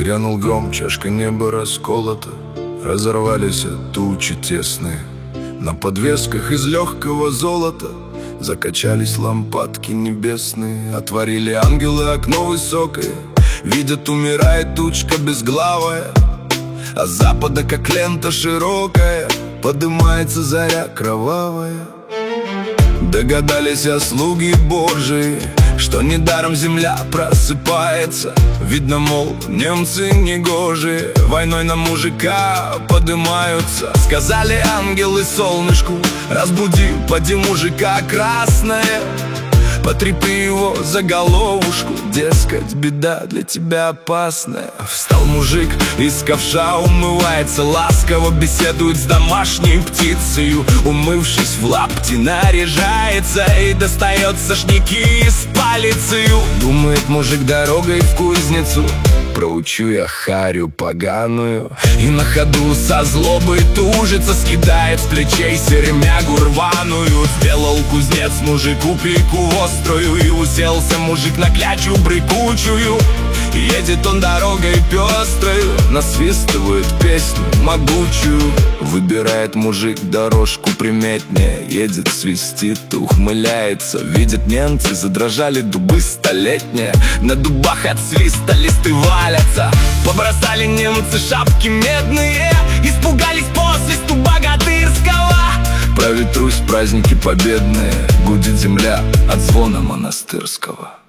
Грянул гром, чашка неба расколота, разорвались тучи тесные. На подвесках из легкого золота закачались лампадки небесные. Отворили ангелы окно высокое, видят, умирает тучка безглавая, а с запада, как лента широкая, подымается заря кровавая. Догадались слуги Божии, что недаром земля просыпается. Видно, мол, немцы негожие войной на мужика подымаются. Сказали ангелы солнышку: разбуди, поди мужика красное, потрепи его за головушку, дескать, беда для тебя опасная. Встал мужик, из ковша умывается, ласково беседует с домашней птицею. Умывшись в лапти, наряжается и достает сошники с палицею. Думает мужик дорогой в кузницу, проучу я харю поганую. И на ходу со злобой тужится, скидает с плечей сермягу рваную. Сделал кузнец мужику пику острую, и уселся мужик на клячу брыкучую. Едет он дорогой пестрою, насвистывает песню могучую. Выбирает мужик дорожку приметнее, едет, свистит, ухмыляется. Видят немцы, задрожали дубы столетние, на дубах от свиста листы валятся. Побросали немцы шапки медные, испугались по свисту богатырского. Правит Русь, праздники победные, гудит земля от звона монастырского.